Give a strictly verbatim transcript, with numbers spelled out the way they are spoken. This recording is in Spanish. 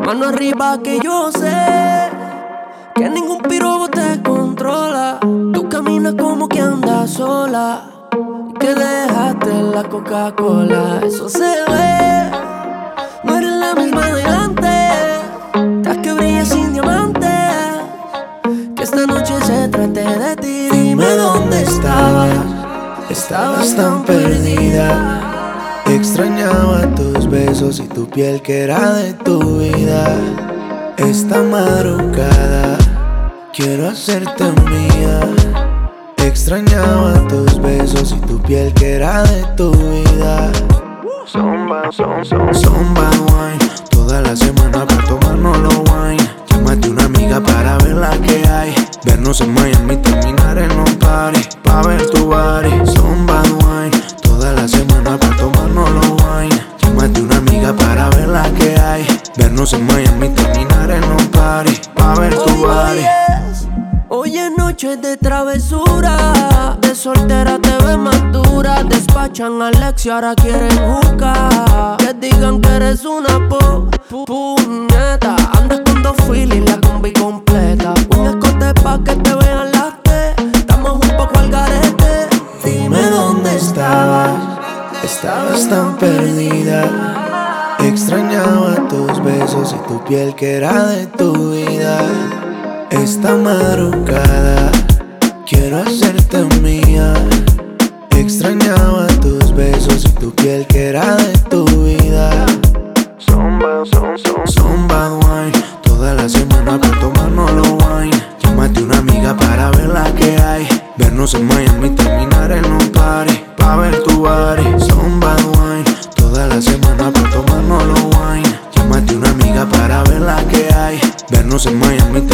Mano arriba que yo sé que ningún pirobo te controla. Tú caminas como que andas sola, que dejaste la Coca-Cola. Eso se ve, no eres la misma de antes. Estás que brillas sin diamantes. Que esta noche se trate de ti. Dime dónde estabas, estabas tan perdida. Extrañaba tus besos y tu piel que era de tu vida. Esta madrugada quiero hacerte mía. Extrañaba tus besos y tu piel que era de tu vida. Zumba, zumba, zumba wine. Toda la semana para tomarnos los wine. Llámate una amiga para ver la que hay. Vernos en Miami, terminar en un party pa' ver tu body. Zumba wine. Toda la semana para tomarnos los wine. Llámate una amiga para ver la que hay. Vernos en Miami, terminar en un party pa' ver tu body. Hoy es noche de travesura. De soltera te ves más dura. Despachan a Alex y ahora quieren jugar. Que digan que eres una po, pu, puñeta. Andas con dos filis, la combi completa. Un escote pa' que te vean las T. Estamos un poco al garete. Dime dónde estabas, estabas tan perdida. Extrañaba tus besos y tu piel que era de tu vida. Esta madrugada quiero hacerte mía. Extrañaba tus besos y tu piel que era de tu vida. Zumba, zumba, zumba wine. Toda la semana para tomarnos los wine. Llámate una amiga para ver la que hay. Vernos en Miami, terminar en un party pa' ver tu body. Zumba wine. Toda la semana para tomarnos los wine. Llámate una amiga para ver la que hay. Vernos en Miami,